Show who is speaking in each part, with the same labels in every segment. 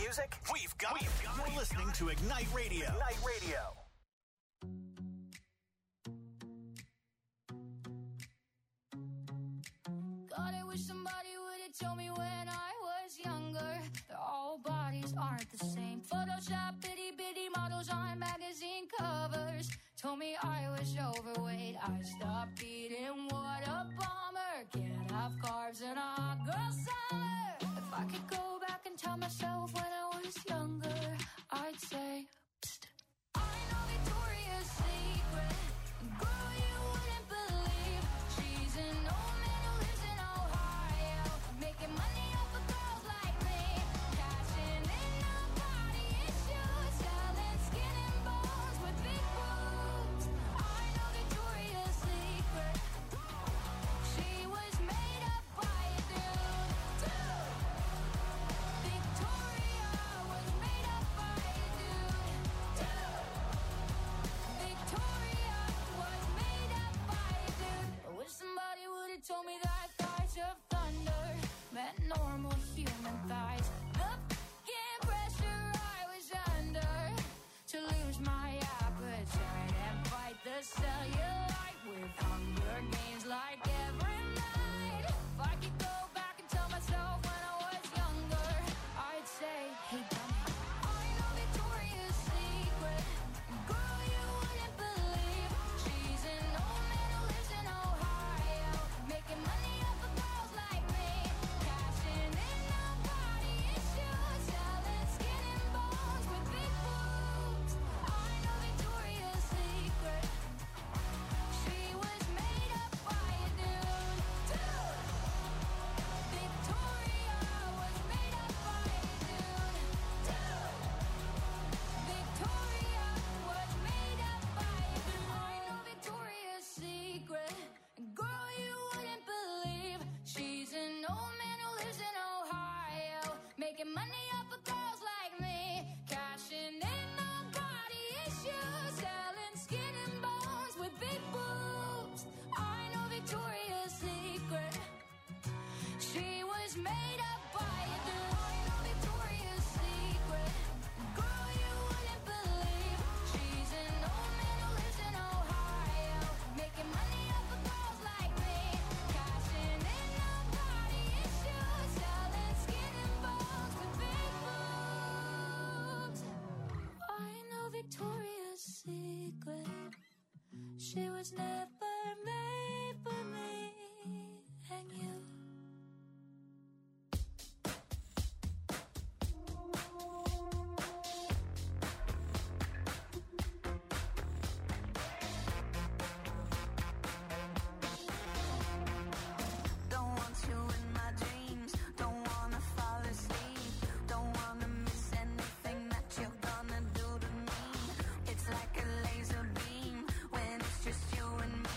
Speaker 1: music, we've got You're listening to Ignite Radio. Ignite Radio.
Speaker 2: God, I wish somebody would have told me when I was younger that all bodies aren't the same. Photoshop, itty bitty models on magazine covers told me I was overweight. I stopped eating, what a bummer. Can't have carbs in a hot girl summer. If I could go back and tell myself when I was younger, I'd say, psst. I know Victoria's Secret, girl, you wouldn't believe. She's an old man who lives in Ohio, making money off of girls like me, cashing in on body issues, selling skin and bones with big boobs. I know Victoria's Secret, she was made up by a dude. Victoria was made up by a dude. Victoria was made up by a dude. I wish somebody would have told me that thighs of thunder meant normal human thighs. The f***ing pressure I was under to lose my appetite and fight the cellulite with Hunger Games like every night. If I could go back and tell myself when I was younger, I'd say, hey dummy, I know Victoria's Secret, girl, you wouldn't believe. She's an old man who lives in Ohio, making money off of girls like me, cashing in on body issues, selling skin and bones with big boobs. I know Victoria's Secret, she was made up by a dude. Victoria was made up by a dude. Victoria was made up by a dude. I know Victoria's Secret, girl, you wouldn't believe. She's an old man who lives in Ohio, making money off of girls like me, cashing in on body issues, selling skin and bones with big boobs. I know Victoria's Secret, she was made up by a dude. I know Victoria's Secret, girl, you wouldn't believe. She's an old man who lives in Ohio, making money off of girls like me, cashing in on body issues, selling skin and bones with big boobs. I know Victoria's Secret, she was never made for me and you.
Speaker 3: Don't want you in my dreams, don't wanna fall asleep, don't wanna miss anything that you're gonna do to me. It's like a laser beam when it's just you and me.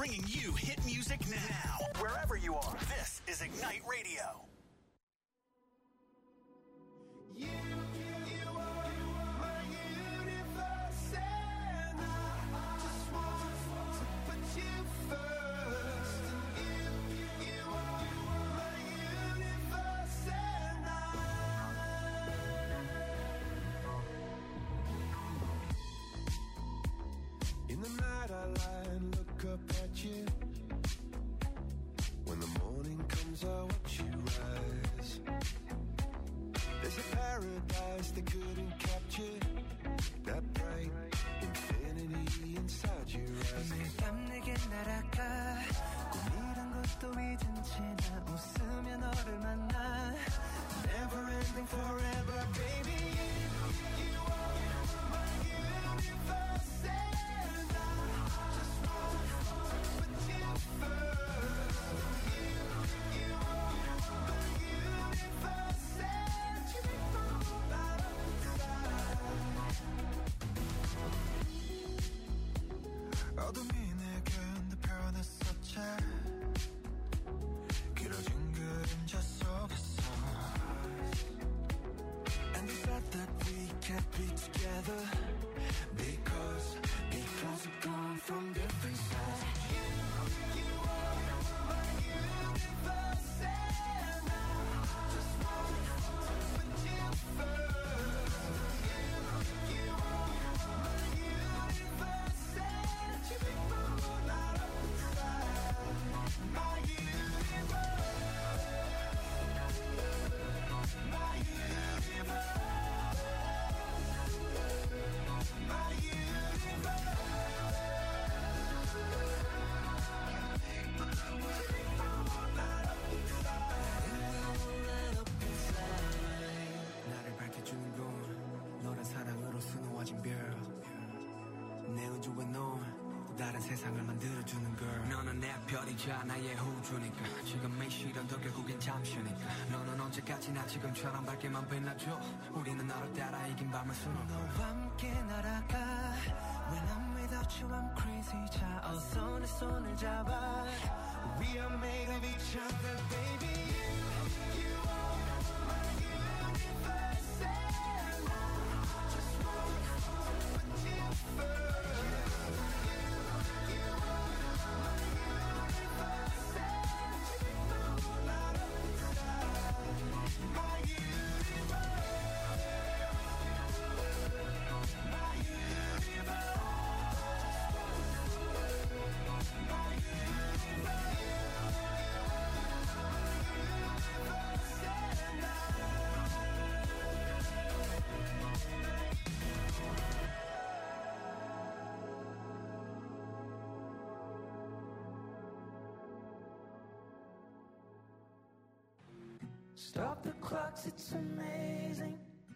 Speaker 1: bringing you hit music now. Wherever you are, this is Ignite Radio.
Speaker 4: You are my universe, and I just want to put you first. And you are my universe, and in the night I lie and look up at you. When the morning comes, I watch you rise. There's a paradise they couldn't capture, that bright infinity inside your eyes. 매일 밤 내게 날아가 꿈이란 것도 잊은 채 나 웃으며 너를 만나. Never ending forever, baby. You are my universe, and I just want to put you first. You are my universe, and you make my whole light up inside. 어둠이 내게 내 변했었지. 길어진 그림자 속에서. And they said that we can't be together because we've gone from different sides. You are my universe, and I just want to put you first. You are my universe, and you make my whole light up inside. My universe, my universe, my universe. 나를 밝혀주는 건 너란 사랑으로 수놓아진 별. 내 우주에 넌 다른 세상을 만들어주는 걸. 너는 내 별이자 나의 우주니까. 지금 이 시련도 결국엔 잠시니까. 너는 언제까지나 지금처럼 밝게만 빛나줘. 우리는 너를 따라 이긴 밤을 수놓아. 너와 함께 날아가. When I'm without you I'm crazy. 자 어서 내 손을 잡아. We are made of each other, baby. You are my universe, and I just want to put you first. You are my universe, and you make my whole light up inside. My universe, my universe, my universe. Stop the clocks, it's amazing.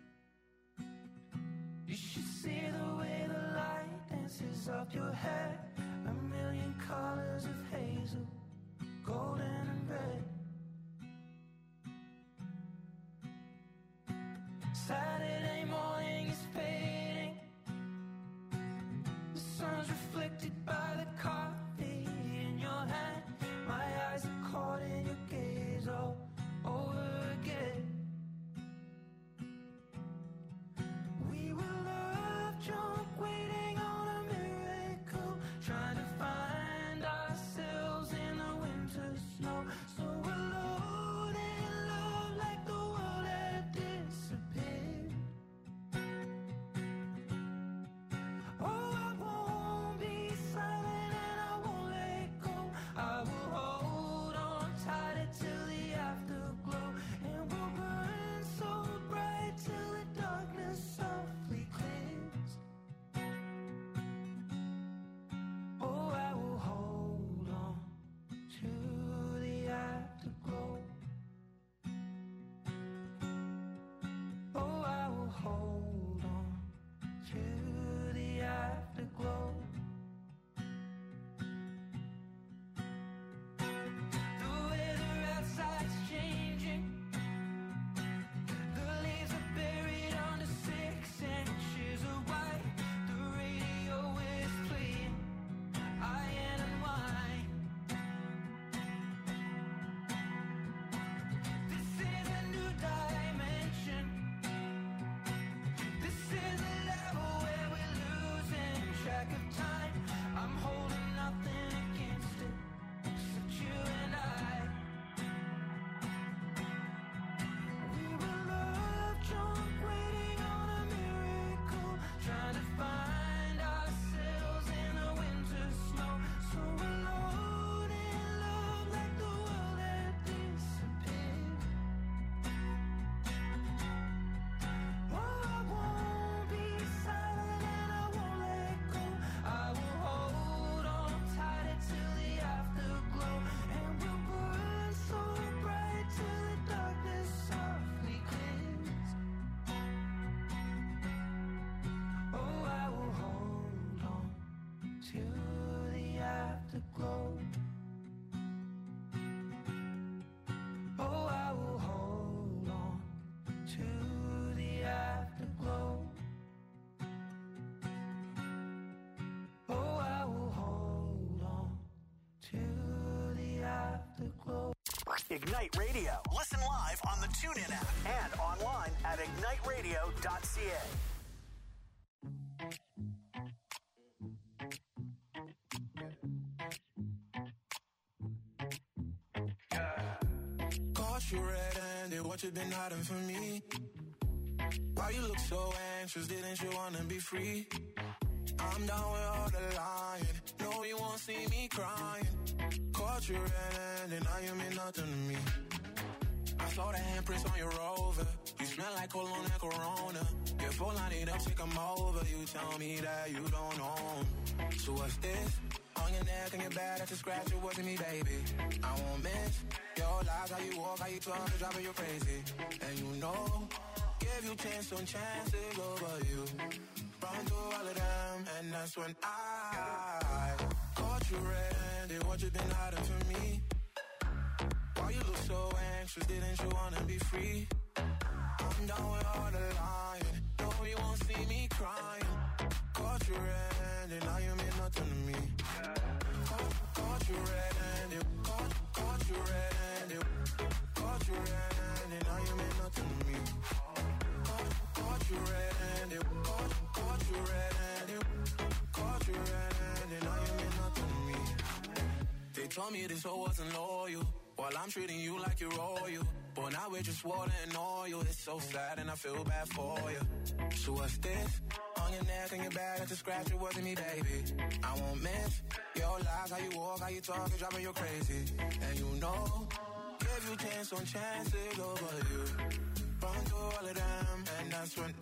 Speaker 4: You should see the way the light dances up your hair. A million colors of hazel, golden and red. Saturday morning is fading. The sun's reflected by the coffee in your hand. My eyes are caught in your gaze all over again. We were love drunk, waiting on a miracle, trying to find ourselves in the winter snow. So alone in love, like the world had disappeared. Oh, I won't be silent.
Speaker 1: Ignite Radio. Listen live on the TuneIn app and online at igniteradio.ca.
Speaker 5: Caught you red-handed, what you been hiding from me? Why you look so anxious, didn't you wanna be free? I'm down with all the lying, no you won't see me crying. Caught you red-handed, now you mean nothing to me. I saw the handprints on your Rover, you smell like cologne and Corona. Your phone line it up, take 'em over, you tell me that you don't own. So what's this? On your neck and your back, that's a scratch, it wasn't me, baby. I won't miss your lies, how you walk, how you talk, it's driving you crazy. And you know, give you chance on chances over you. Run through all of them, and that's when I caught you red-handed, what you been hiding from me? Why you look so anxious, didn't you wanna be free? I'm down with all the lying, no you won't see me crying. Caught you red-handed, now you mean nothing to me. Caught you red-handed, caught you red-handed, caught you red-handed, now you mean nothing to me. Caught you red-handed, caught you red-handed, caught you red-handed, now you mean nothing to me. They told me this hoe wasn't loyal, while I'm treating you like you're royal. But now we're just water and oil, it's so sad and I feel bad for you. So what's this? On your neck and your back, that's a scratch, it wasn't me, baby. I won't miss your lies, how you walk, how you talk, it's driving you crazy. And you know, give you chance on chances over you. Run through all of them, and that's when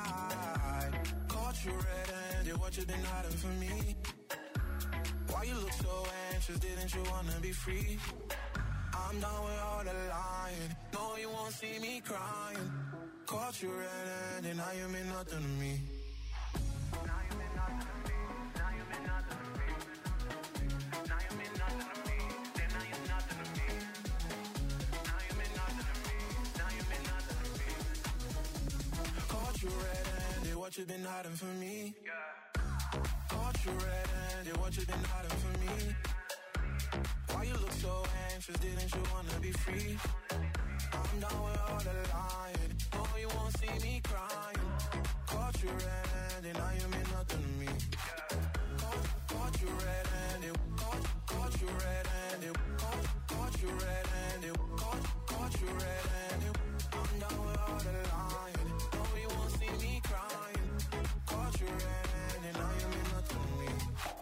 Speaker 5: I caught you red-handed, what you been hiding from me? Why you look so anxious, didn't you wanna be free? I'm done with all the lying, no you won't see me crying. Caught you red-handed, now you mean nothing to me. Now you mean nothing to me, now you mean nothing to me. Now you mean nothing to me, then now you're nothing to me. Now you mean nothing to me, now you mean nothing to me. Caught you red-handed, what you been hiding from me? Caught you red-handed, what you been hiding from me? Why you look so anxious, didn't you wanna be free? I'm down with all the lying, no you won't see me crying. Caught you red-handed, now you mean nothing to me. Caught you red-handed, caught you red-handed, caught you red-handed, caught you red-handed. I'm down with all the lying, no you won't see me crying. Caught you red-handed, now you mean nothing to me.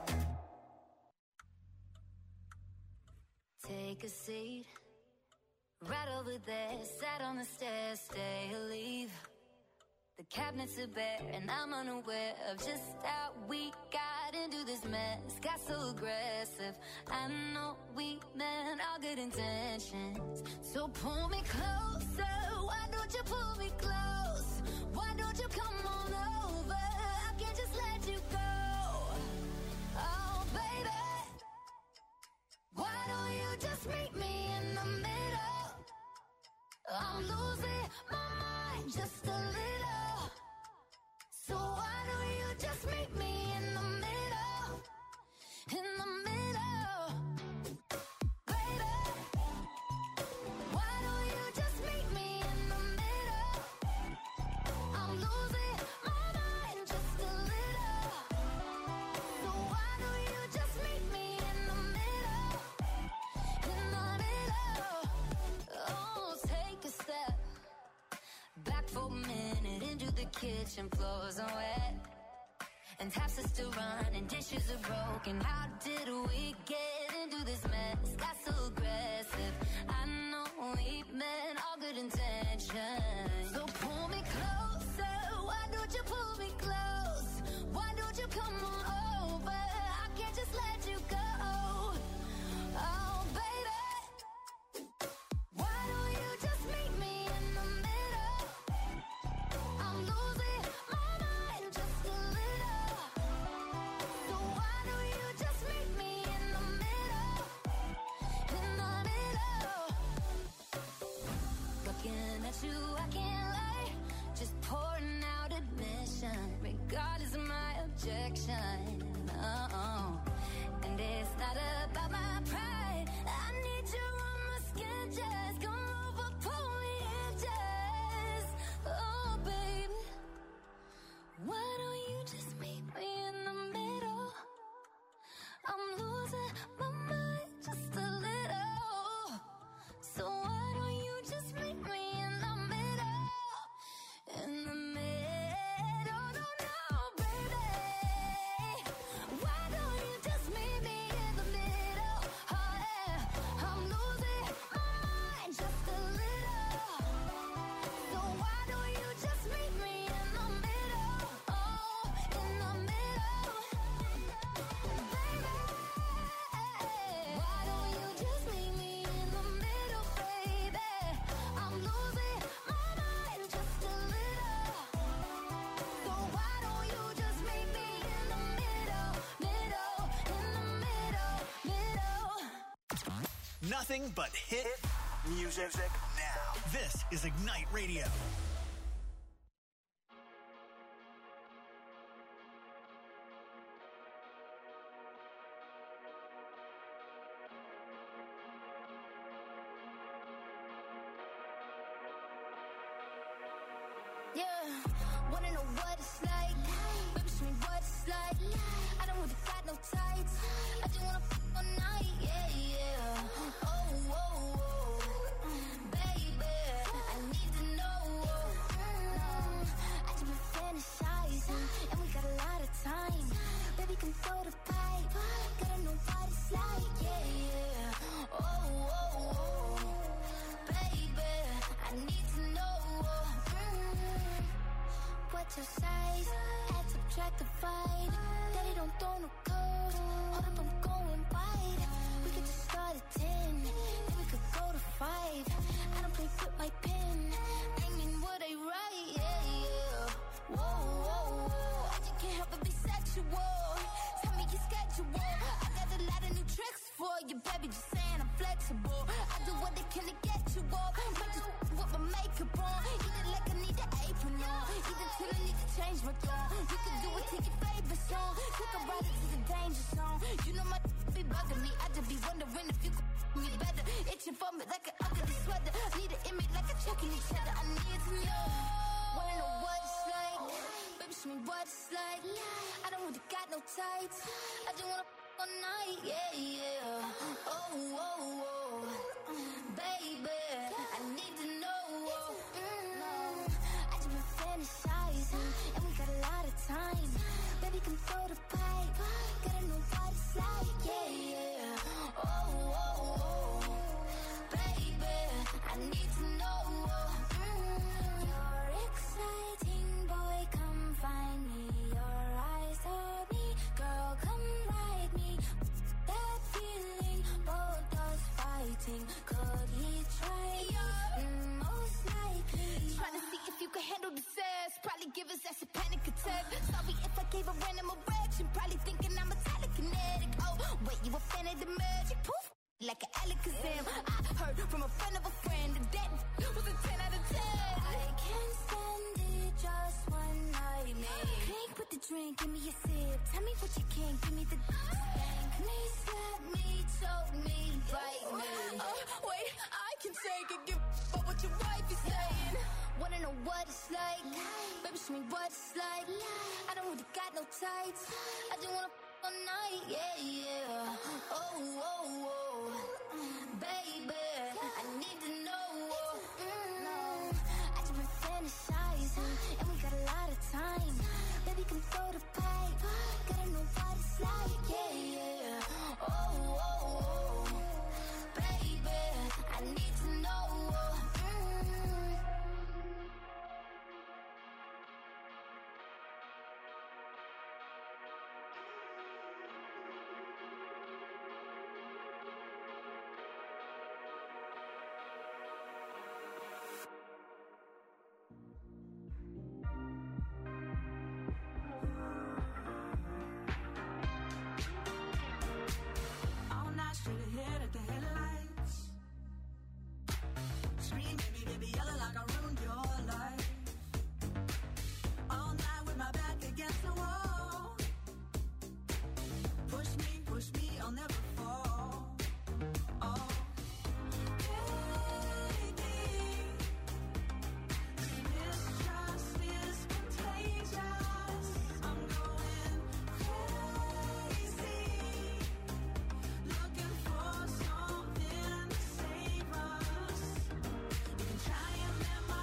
Speaker 2: Take a seat, right over there, sat on the stairs, stay or leave. The cabinets are bare and I'm unaware of just how we got into this mess. Got so aggressive, I know we meant all good intentions. So pull me closer, why don't you pull me close? Why don't you come on over, I can't just let you go. Oh baby, why don't you just meet me in the middle? I'm losing my mind just a little. So why don't you just meet me in the middle? In the middle. Baby, why don't you just meet me in the middle? I'm losing my mind just a little. So why don't you just meet me in the middle? In the middle. Oh, take a step back for a minute into the kitchen, floors are wet and taps are still running, dishes are broken. How did we get into this mess? Got so aggressive, I know we meant all good intentions. So pull me closer, why don't you pull me close? Why don't you come on over, I can't just let you go. Oh baby, why don't you just meet me in the middle? I'm losing my mind just a little. So why don't you just meet me in the middle?
Speaker 1: Nothing but hit music now. This is Ignite Radio.
Speaker 2: Yeah, wanna know what it's like? Baby, show me what it's like. I don't really got no tights. I just wanna fuck all night. Yeah, yeah. Oh, oh, oh. Baby, I need to know. I just been fantasizing, and we got a lot of time. Baby, come throw the pipe. Gotta know what it's like. Yeah, yeah. Oh, oh, oh. Baby, I need to know. What's your size? Add, subtract, divide. Daddy don't throw no curves. Hold up, I'm going wide. We could just start at 10, then we could go to 5. I don't play with my pen. Bring in what I write, yeah, yeah. Whoa, whoa, whoa. I just can't help but be sexual. Tell me your schedule. I got a lot of new tricks for you, baby. Just saying I'm flexible. I do what they can to get you up. Might just with my makeup on. Eat it like I need an apron on. Eat it till I need to change my tone. You can do it to your favorite song. Take a ride into the danger zone. You know my be bugging me. I just be wondering if you could me better. Itching for me like an ugly sweater. Need an image like a checking each other. I need to know. Wanna know what it's like? Baby, show me what it's like. I don't really got no tights. I just wanna fuck all night. Yeah, yeah. Oh, oh, oh. Baby, I need to know. I just been fantasizing, and we got a lot of time. Baby, come throw the pipe. Gotta know what it's like. Yeah, yeah. Oh, oh, oh. Baby, I need to know. You're exciting, boy, come find me. Your eyes on me, girl, come ride me. That feeling, both us fighting. Could he try you? Most likely. Trying to see if you can handle the sass. Probably give us that's a panic attack. Sorry if I gave a random erection. Probably thinking I'm a telekinetic. Oh, wait, you a fan of the magic? Poof, like an Alakazam. I heard from a friend of a friend that was a 10 out of 10. I can't stand it, just one night, man. Drink with the drink, give me a sip. Tell me what you can, give me the spank me, slap me, choke me, bite me. Wait, I can take it, give but what your wife is saying. Wanna know what it's like? Baby, show me what it's like. I don't really got no tights. I just wanna fuck all night, yeah, yeah. Oh, oh, oh. Baby, I need to know. I just been fantasizing, and we got a lot of time. Baby, come throw the pipe. Gotta know what it's like, yeah, yeah. Oh, oh, oh. Baby, I need to know.
Speaker 3: All night, straight ahead at the headlights. Scream, baby, baby, yelling like I ruined your life. All night with my back against the wall. Push me, I'll never fall. Oh, baby, mistrust is contagious. I'm going crazy. Looking for something to save us. You can try and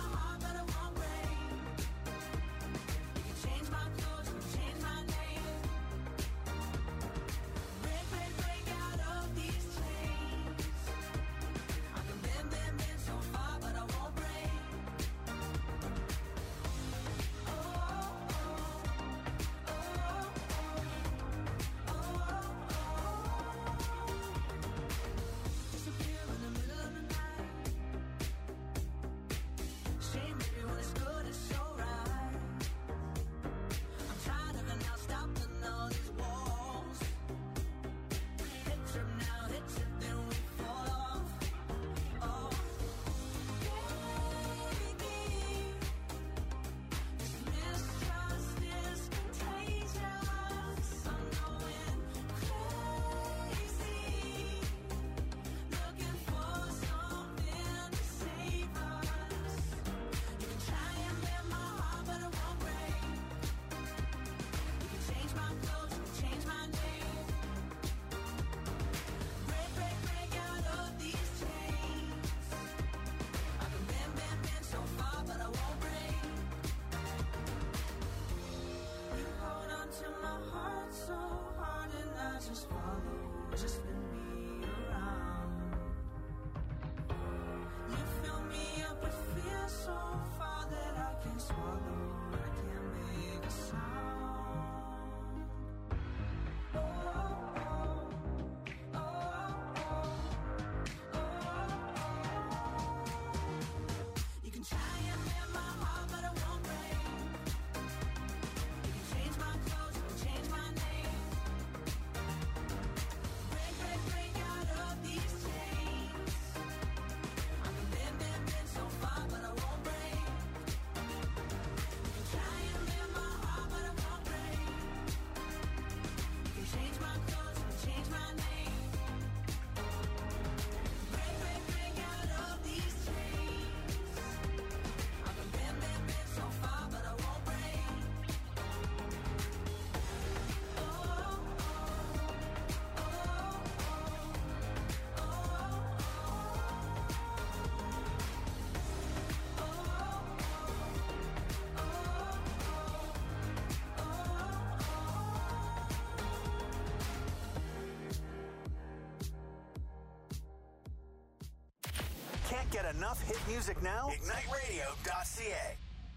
Speaker 1: get enough hit music now? IgniteRadio.ca.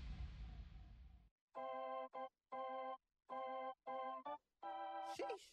Speaker 6: Sheesh.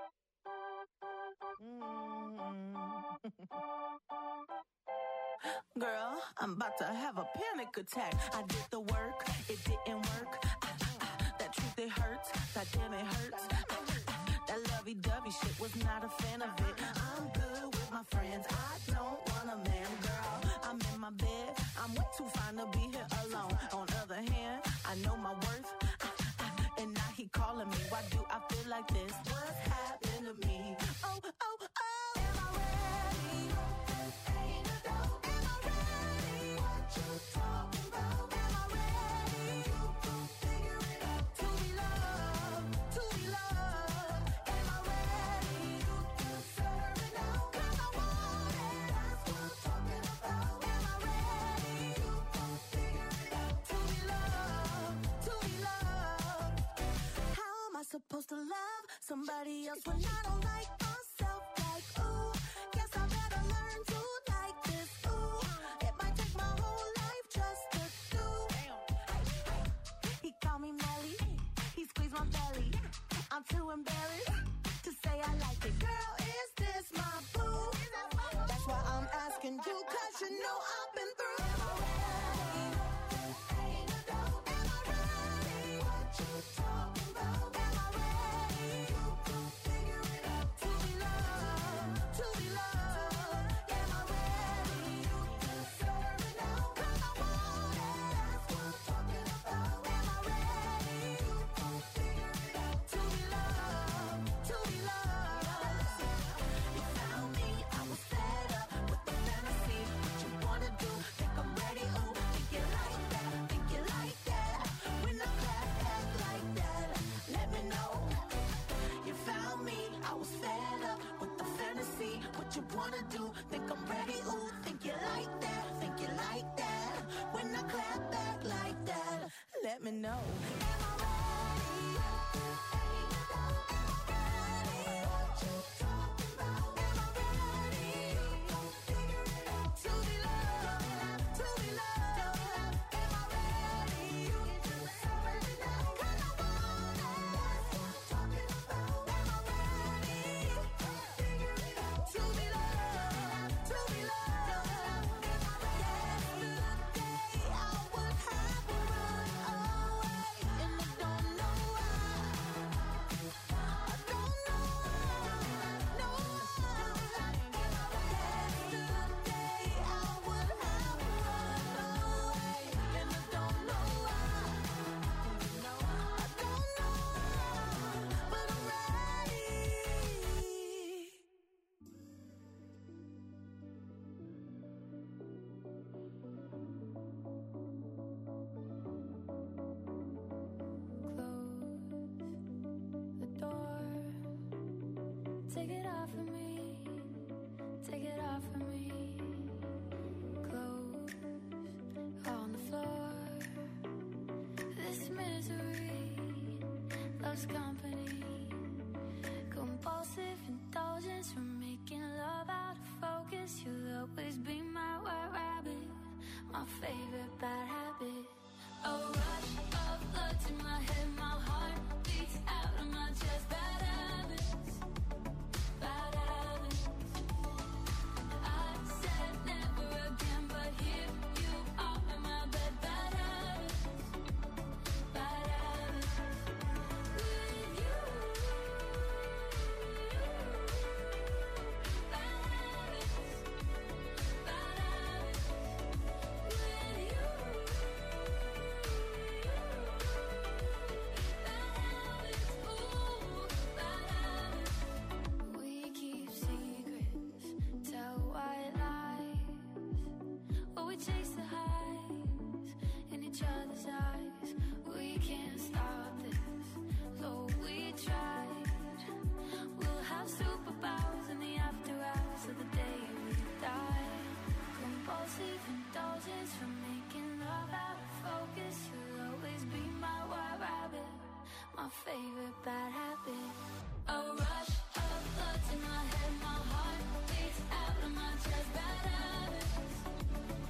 Speaker 6: Girl, I'm about to have a panic attack. I did the work, it didn't work. That truth, it hurts. That damn, it hurts. That lovey-dovey shit, was not a fan of it. I'm good with my friends. I don't want a man, girl. I'm in my bed. I'm way too fine to be here alone. On the other hand, I know my worth. And now he calling me. Why do I feel like this? What's happened to me? Oh, oh, oh. Am I ready? Ain't a dope. Am I ready? What you talking about? Am I ready? You gon' figure it out. To be loved, to be loved. Am I ready? You deserve it now. 'Cause I want it. That's what I'm talking about. Am I ready? You gon' figure it out. To be loved, to be loved. How am I supposed to love somebody else when I don't like myself? Like, ooh, guess I better learn to like this. Ooh, it might take my whole life just to do. He called me Melly, he squeezed my belly. I'm too embarrassed to say I like it. Girl, is this my boo? That's why I'm asking you, 'cause you know I've been through. Am I ready? Ain't a dope. Am I ready? What you talking about? Am I ready? You gon' figure it out. To be loved, to be loved. Am I ready? You deserve it now. 'Cause I want it. That's what I'm talking about. Am I ready? You gon' figure it out. To be loved, to be loved. You found me, I was fed up with the fantasy. What you wanna do? Think I'm ready? Ooh, think you like that? Think you like that? When I clap back like that, let me know. You found me, I was fed up with the fantasy. What you wanna do? Think I'm ready? Ooh, think you like that? Think you like that? When I clap back like that, let me know. Am I ready? Ain't a doubt. Am I ready? What you talking about? Am I ready? You gon' figure it out. To be loved, to be loved. Am I ready? You deserve it now. 'Cause I want it. That's what I'm talking about. Am I ready? Figure it out. To be loved, to be loved. Am I ready? Yesterday I would have run away, and I don't know why. I don't know why. No. Yesterday I would have run away, and I don't know why. I don't know why, but I'm ready.
Speaker 2: Close the door. Take it off of me. Take it off of me. Close on the floor. This misery loves company. Compulsive indulgence from making love out of focus. You'll always be my white rabbit, my favorite bad habit. A rush of blood to my head, my heart beats out of my chest. Bad habits, bad habits. I said never again, but here you are in my bed. Bad habits, bad habits. With you, bad habits, bad habits. With you, bad habits. Ooh, bad habits. We keep secrets, tell white lies. But we chase the highs in each other's eyes. We can't stop this, though we tried. We'll have superpowers in the after hours of the day we die. Compulsive indulgence from making love out of focus. You'll always be my white rabbit, my favorite bad habit. A rush of blood to my head, my heart beats out of my chest. Bad habits,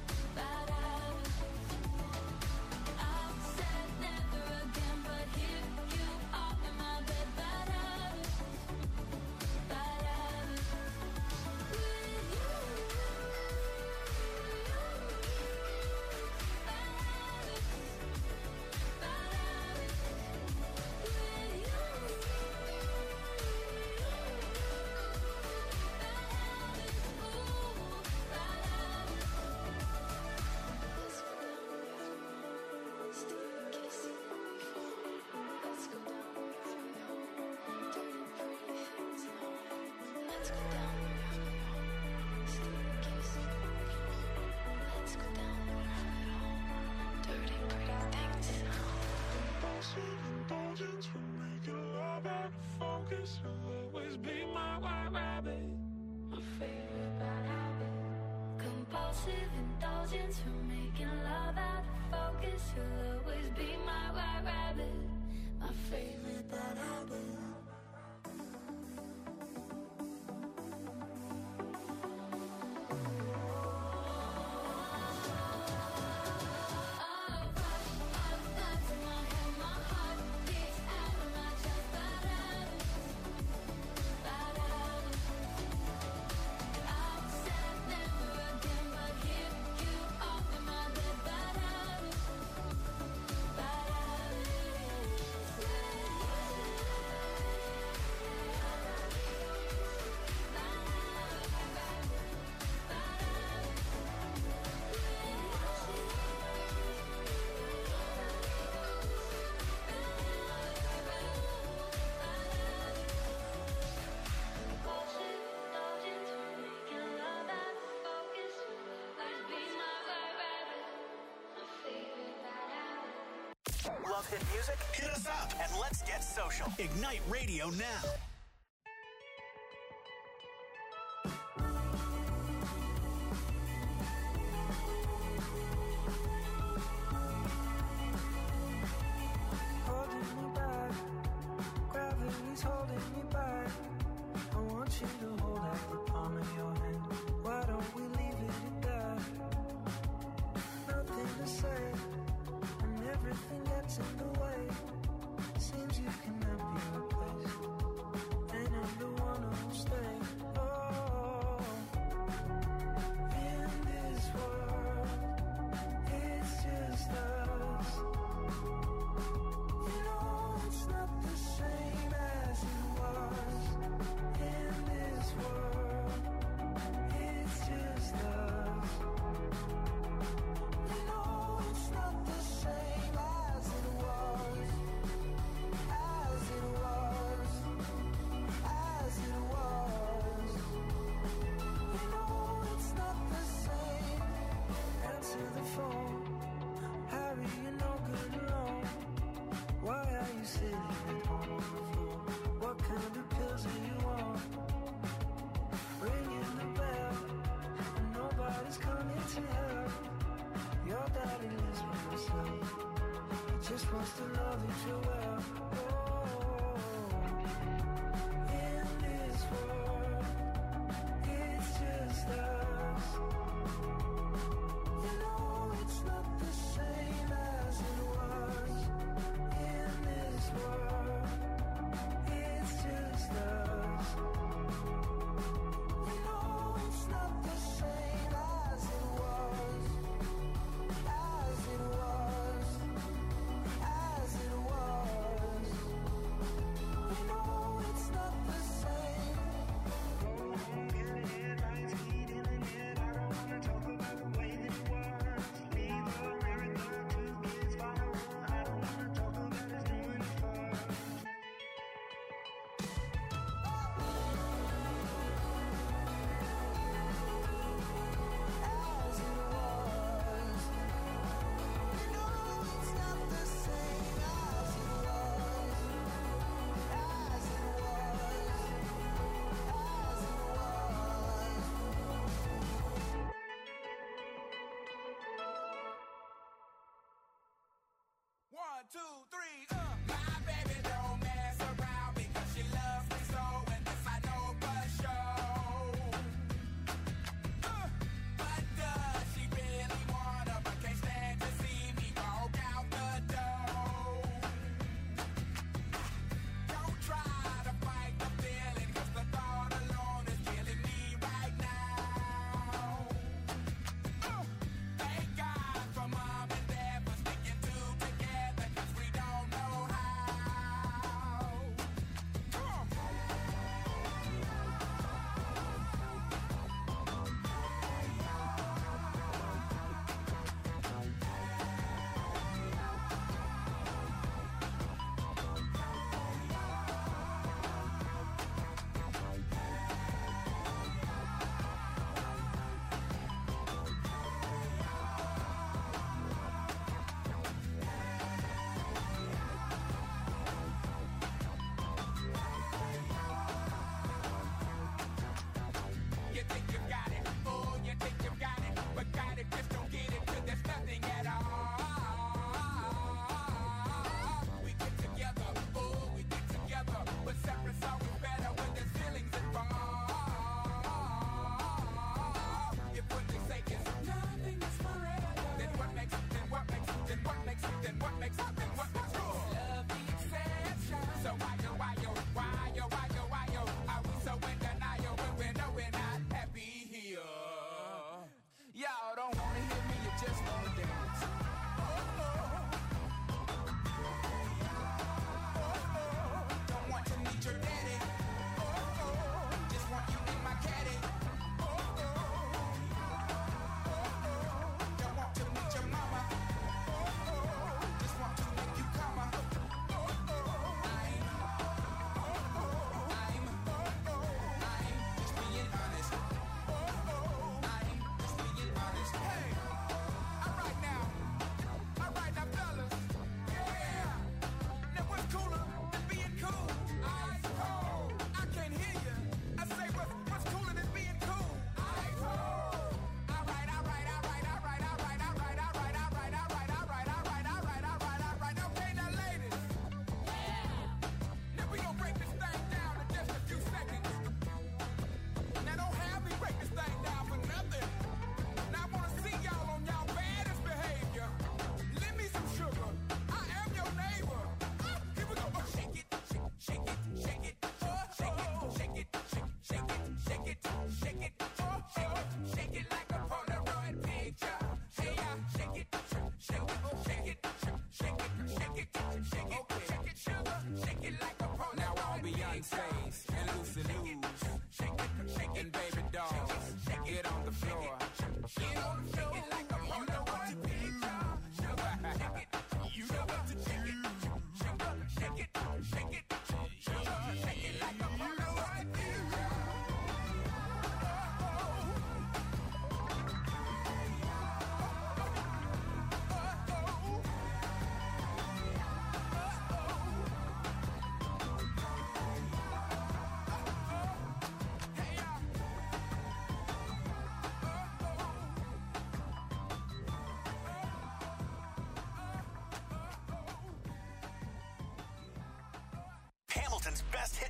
Speaker 7: focus. You'll always be my white rabbit. My favorite bad habit. Compulsive indulgence for making love out of focus. You'll always be my white rabbit. My favorite bad habit.
Speaker 1: Love hit music? Hit us up and let's get social. Ignite Radio now.
Speaker 8: Holding me back, gravity's holding me back. I want you to hold out the palm of your hand. Why don't we leave it at that? Nothing to say, and everything gets in the way. Seems you cannot be replaced, and I'm the one who'll stay. Oh, in this world, it's just us. You know it's not the same as it was. In this world, it's just us. You know it's not the same as it was. As it was. As it was. You know it's not the same. Answer the phone. Harry, you're no good alone. Why are you sitting at home on the floor? What kind of pills do you want? Ringing the bell, and nobody's coming to help. Your daddy lives by himself. He just wants to know that you're well. Oh, in this world, it's just us. You know it's not the same as it was. In this world, it's just us. You know it's not the same as it was. As it was. As it was.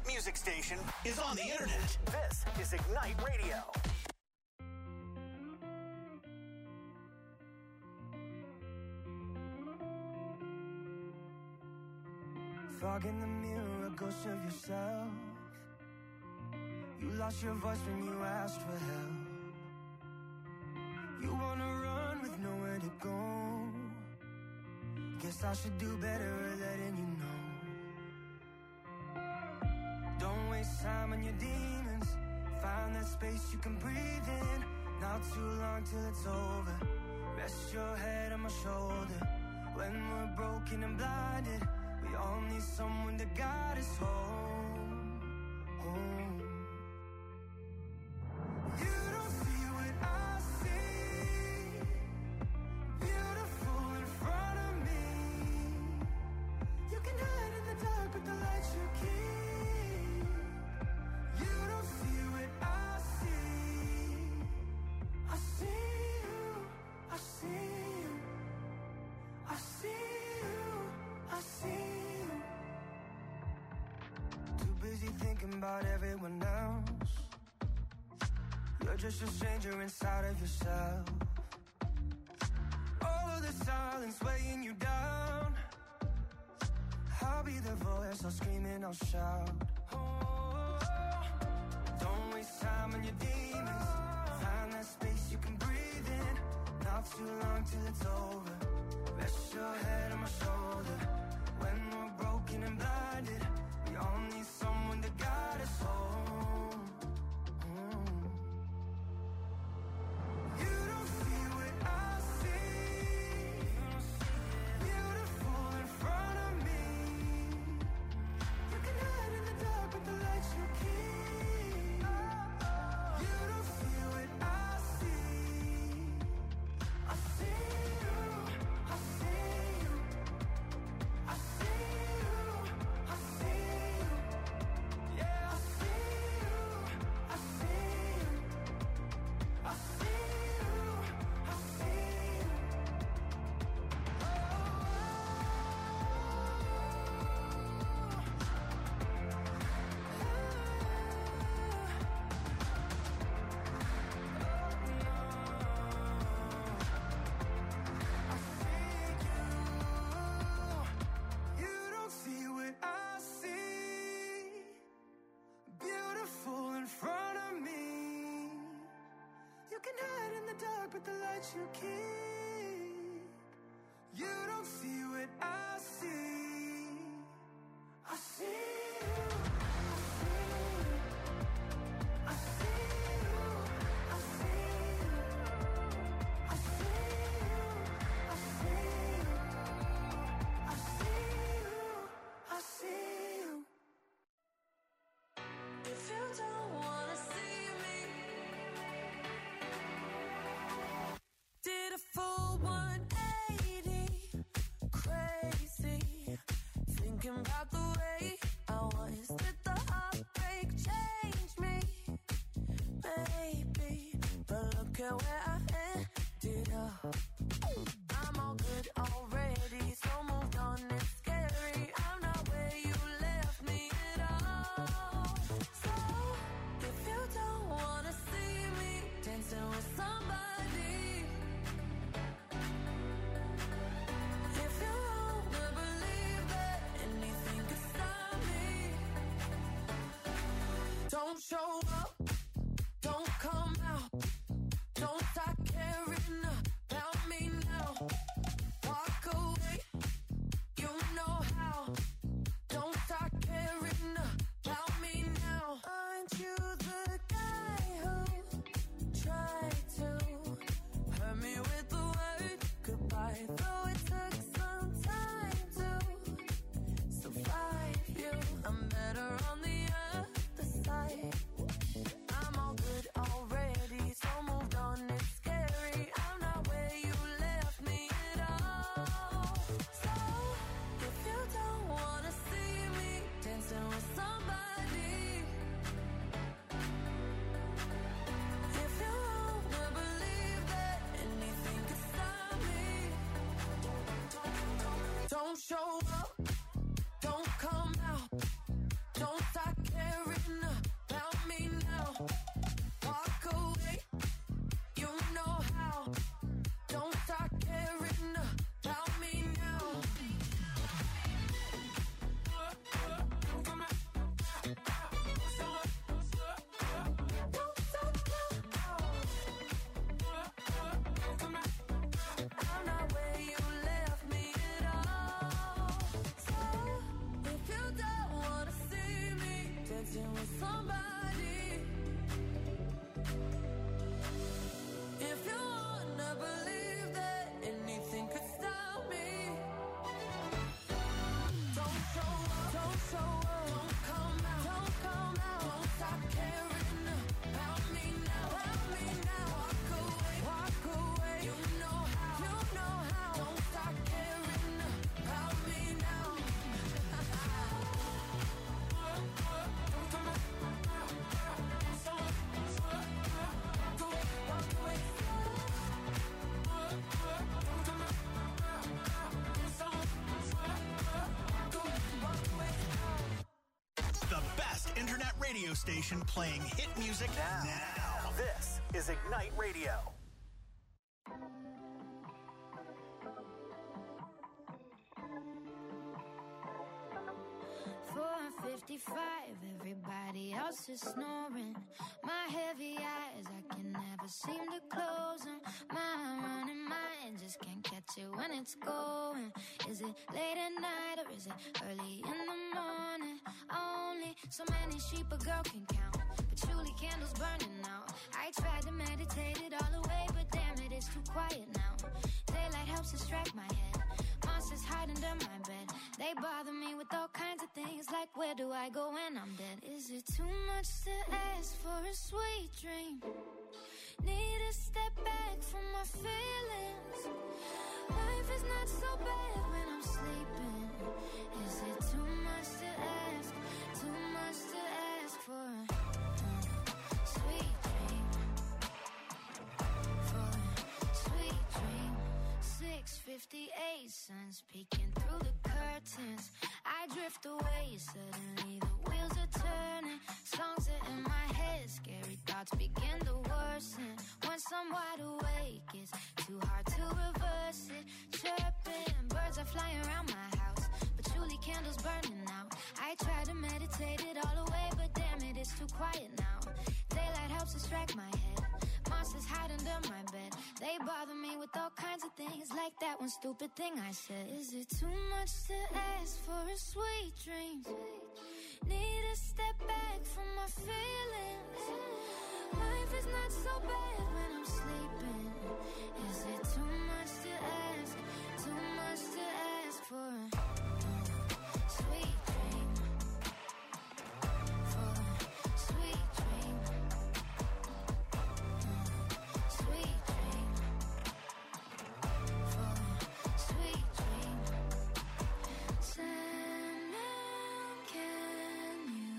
Speaker 1: music station is on the internet. This is Ignite Radio.
Speaker 8: Fog in the mirror, a ghost of yourself. You lost your voice when you asked for help. You wanna run with nowhere to go. Guess I should do better at letting you know. Don't waste time on your demons. Find that space you can breathe in. Not too long till it's over. Rest your head on my shoulder. When we're broken and blinded, we all need someone to guide us home, home. You don't see what I see. Beautiful in front of me. You can hide in the dark, but the light you keep. You don't see what I see. I see you, I see you, I see you, I see you. Too busy thinking about everyone else. You're just a stranger inside of yourself. All of the silence weighing you down. I'll be the voice, I'll scream and I'll shout. Oh, don't waste time on your demons. Find that space you can breathe in. Not too long till it's over. Rest your head on my shoulder. When we're broken and blinded, we all need someone to guide us home. You don't see what I see. Beautiful in front of me. You can hide in the dark, but the light you keep. You don't see what I see. I see you, I see you, I see you, I see you. Yeah, I see you, I see you, I see you, I see you. You don't see what I see. Beautiful in front of me. You can hide in the dark, but the light you keep. You don't see what I see. I see you, I see you, I see you, I see you, I see you, I see you, I see you. If you don't wanna see me, did a full 180, crazy, thinking about the way I was. Did the heartbreak change me? Maybe, but look at where I ended up. I'm all good already, so moved on, it's scary. I'm not where you left me at all. So, if you don't wanna see me dancing with somebody, if you wanna believe that anything could stop me, don't show up, don't come out, don't start caring about me now.
Speaker 1: radio station playing hit music now. This is Ignite Radio.
Speaker 2: 4:55, everybody else is snoring. My heavy eyes, I can never seem to close them. My running mind just can't catch it when it's going. Is it late at night or is it early in the morning? Only so many sheep a girl can count. Patchouli candles burning out. I tried to meditate it all away, but damn it, it's too quiet now. Daylight helps distract my head. Monsters hide under my bed. They bother me with all kinds of things, like where do I go when I'm dead? Is it too much to ask for a sweet dream? Need to step back from my feelings. Life is not so bad when I'm sleeping. Is it too much to ask? Too much to ask for a sweet dream? For a sweet dream. 6:58, sun's peeking through the curtains. I drift away, suddenly the wheels are turning. Songs are in my head, scary thoughts begin to worsen. Once I'm wide awake, it's too hard to reverse it. Chirping, birds are flying around my house. Patchouli candles burning out. I try to meditate it all away, but damn it, it's too quiet now. Daylight helps distract my head. Monsters hide under my bed. They bother me with all kinds of things, like that one stupid thing I said. Is it too much to ask for a sweet dream? Need to step back from my feelings. Life is not so bad when I'm sleeping. Is it too much to ask? Too much to ask for a sweet dream? For a sweet dream. Sweet dream. For a sweet dream. Sandman, can you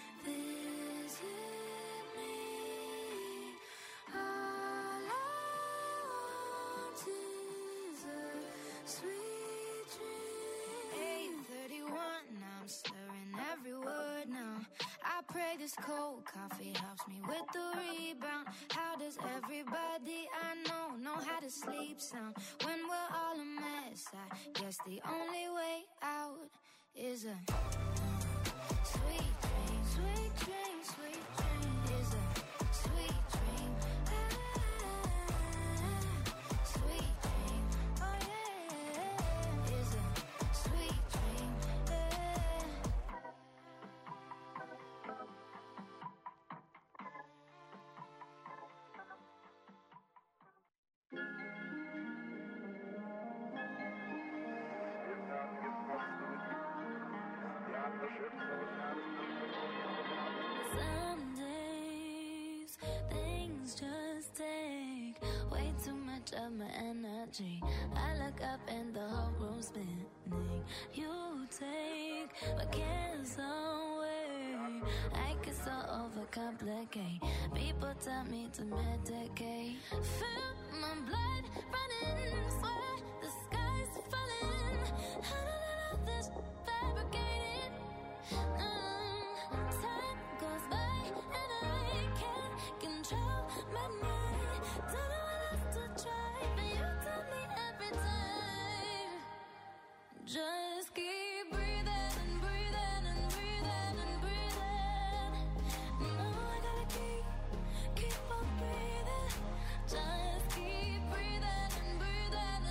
Speaker 2: visit me? All I want is a sweet dream. 8:31, now I'm slurring every word now. I pray this cold coffee helps me with the rebound. How does everybody I know how to sleep sound? When we're all a mess, I guess the only way out is a sweet dream. Sweet dream, sweet dream. Is a sweet dream. Sweet dream. Oh yeah. Is a sweet dream. Some days things just take way too much of my energy. I look up and the whole room's spinning. You take my cares away. I get so overcomplicate. People tell me to medicate. Feel my blood running, swear the sky's falling. How did all this fabricated? Time goes by and I can't control my mind. Don't know what else to try, but you tell me every time. Just keep breathing and breathing and breathing and breathing. No, I gotta keep on breathing. Just keep breathing and breathing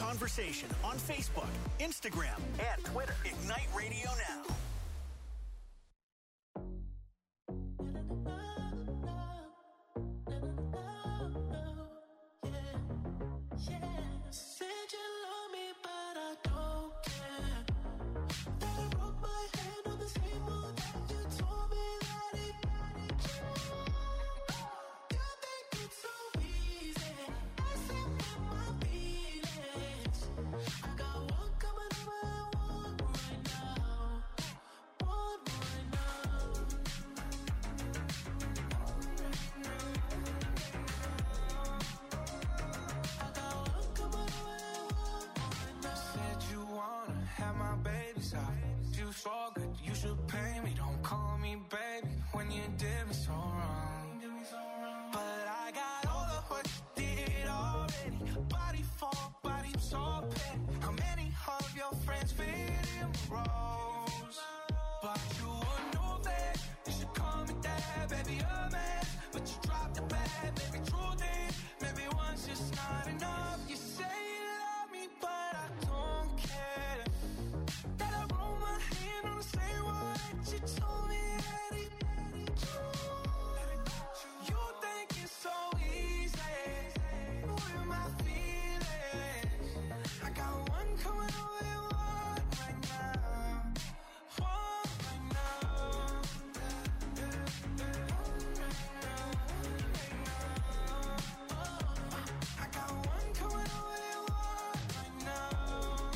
Speaker 1: conversation on Facebook, Instagram, and Twitter. Ignite Radio Now.
Speaker 8: Said you love me, but I don't care. That I broke my hand on the table that you told me that it you think it's so easy. I said with my feelings. I got one coming over and one right now. One right now. I got one coming over and one right now.
Speaker 5: Said you wanna have my baby's out. You so good, you should pay me. Don't call me baby when you did me so wrong. But I got all of what you did already. Body for body, so petty. How many of your friends fit in rows? But you would know that you should call me dad, baby, a man. But you dropped the bag, baby, truth is, maybe one's just not enough. You say you love me, but I don't care. That I roll my hand on the same one that you told me that it you think it's so easy with my feelings. I got one coming over and one right now. One right now. I got one coming over and one right now.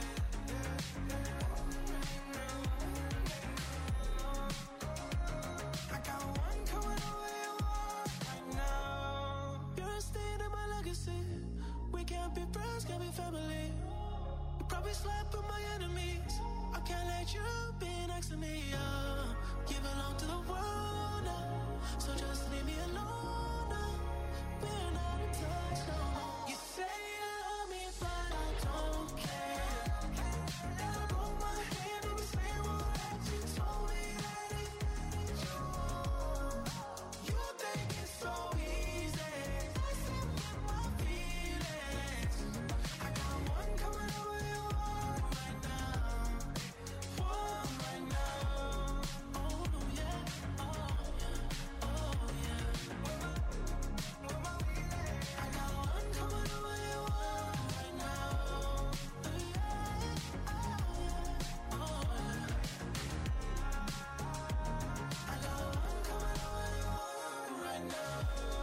Speaker 5: I got one coming over and one right now.
Speaker 8: You're a stain in my legacy. We can't be friends, can't be family. You probably slept with my enemies. I can't let you be next to me. You belong to the world now, so just leave me alone now. We're not in touch no more. You say you love me, but I don't care. That I broke my hand on the same one that you told me that it you think it's so easy. I said with my feelings. I got one coming over and one right now. One right now. Oh no, yeah. Oh yeah. Oh yeah. I got one coming over and one right now. Yeah. Oh yeah. I got one coming over and one right now.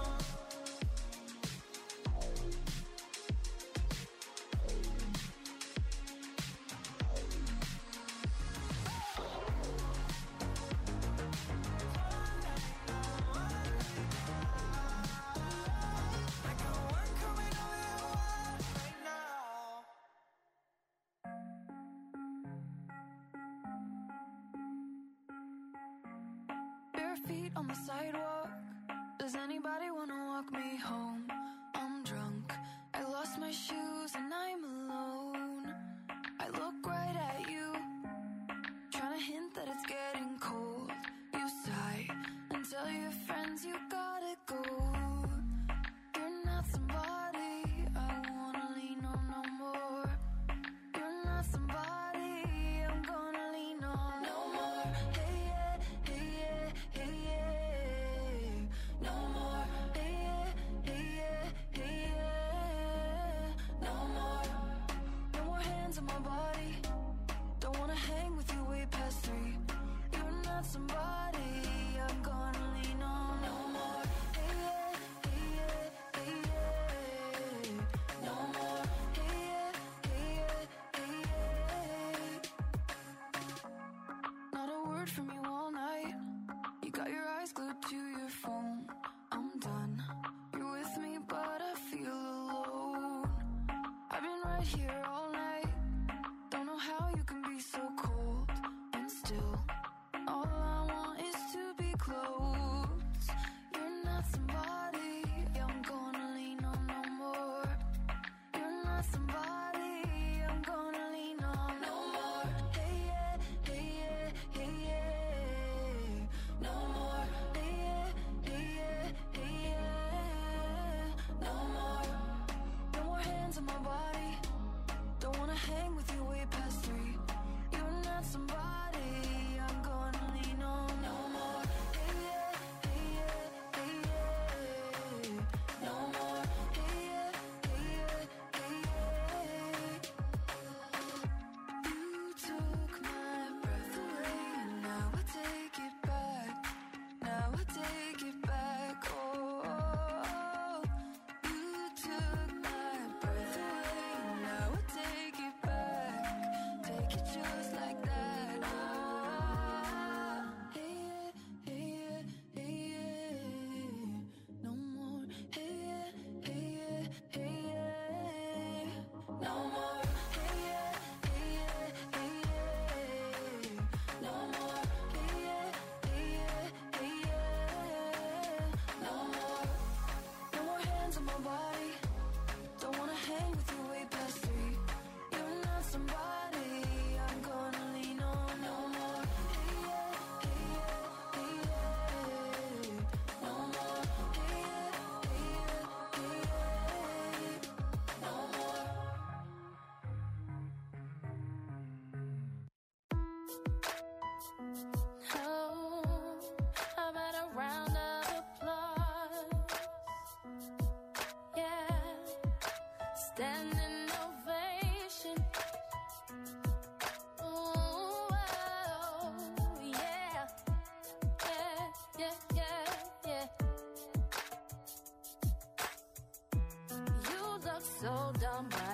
Speaker 8: I got one coming over and one right now.
Speaker 3: Bare feet on the sidewalk. Does anybody wanna walk me home? I'm drunk. I lost my shoes and I'm alone. I look right at you, trying to hint that it's getting cold. You sigh and tell your friends you gotta go. You're not somebody I wanna lean on no more. You're not somebody I'm gonna lean on no more. Hey yeah, hey yeah, hey yeah. No more. Hey yeah, hey yeah, hey yeah. No more. No more hands on my body. Don't wanna hang with you way past 3. You're not somebody I'm gonna lean on no more. Hey yeah, hey yeah, hey yeah. No more. Hey yeah, hey yeah, hey yeah. Not a word from you all night. You got your eyes glued to your phone. I'm done. You're with me, but I feel alone. I've been right here all night. Don't know how you can be so cold. And still, all I want is to be close. You're not somebody I'm gonna lean on no more. You're not somebody I'm gonna lean on no more. Hey yeah, hey yeah, hey yeah. No more. Hey yeah, hey yeah, hey yeah. No more. No more hands on my body. you just like that. Hey yeah, hey yeah, hey yeah. No more. Hey yeah, hey yeah, hey yeah. No more. Hey yeah, hey yeah, hey yeah. No more. Hey yeah, hey yeah, hey yeah. No more. No more hands on my body. Don't wanna hang with you way past 3. You're not somebody I'm gonna lean on no more. Hey yeah, hey yeah, hey yeah. No more. Hey yeah, hey yeah, hey yeah. No more.
Speaker 2: Oh, how about a round of applause? Yeah, standing ovation. Ooh, oh, yeah, yeah, yeah, yeah, yeah. You look so dumb right